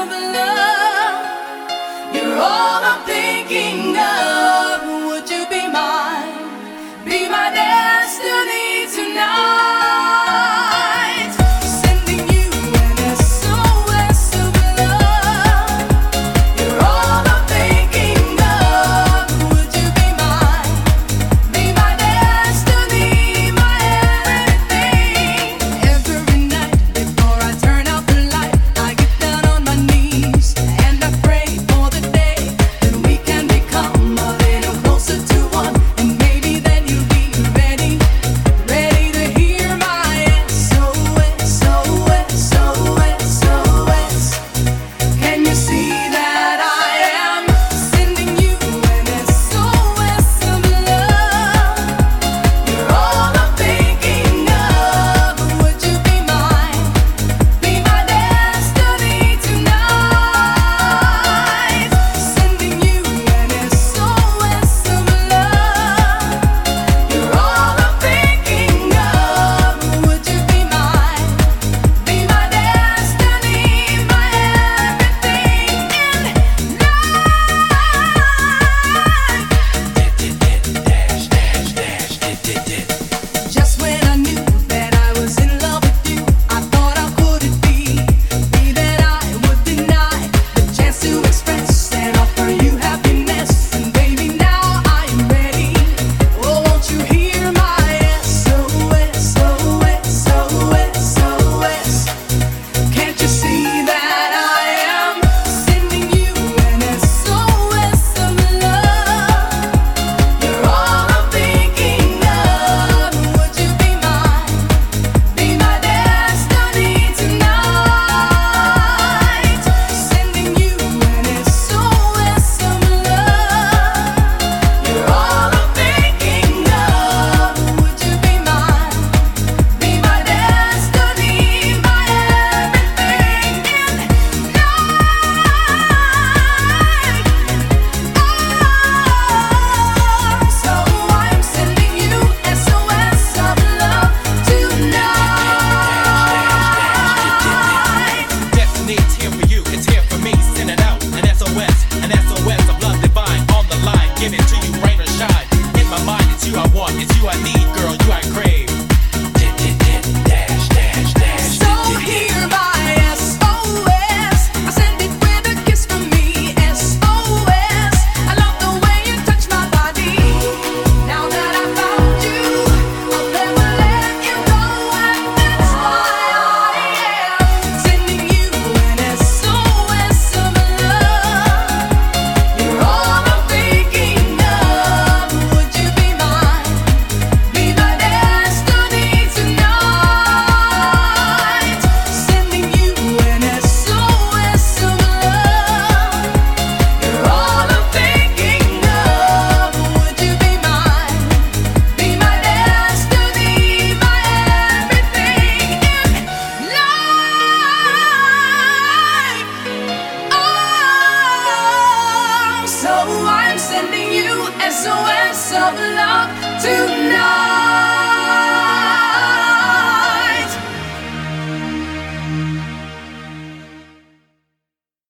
of love. You're all I'm thinking of. Would you be mine? Be my destiny tonight. Sending you an SOS of love. You're all I'm thinking of. Would you be mine? Be my destiny, my everything. Every night before I turn out the light, I get down on my knees and I pray for the day that we can become a little closer to one. And maybe then you'll be ready to hear my SOS, SOS, SOS, SOS. Can you see that I am sending you an SOS of love? You're all I'm thinking of. Would you be mine? Be my destiny tonight. Sending you an SOS of love. You're all I'm thinking of. Would you be mine? Be my destiny, my everything in life. Just when I knew that I was in love with you, I thought, how could it be that I would deny the chance to express and offer you happiness? And baby, now I am ready. Oh, won't you hear my SOS, SOS, SOS, SOS? Can't you see that I am sending you an SOS of love? You're all I'm thinking of. Would you be mine? Be my destiny tonight. Sending you an SOS of love. You're all I'm thinking of. Would you be mine? Be my destiny, my everything in life. So I'm sending you SOS of love tonight. Destiny's here for you, it's here for me. Send it out, an SOS of love divine. On the line, give it to you, rain or shine. In my mind, it's you I want, it's you I need, girl, you I crave. So hear my SOS. I send it with a kiss from me. SOS. I love the way you touch my body. Now that I found you, I'll never let you go, and that's why I am sending you an SOS of love. You're all I'm thinking of. Would you be mine? Be my destiny tonight. Sending you an SOS of love. You're all I'm thinking of. Would you be mine? Be my destiny, my everything in life. Oh, so I'm sending you SOS of love tonight.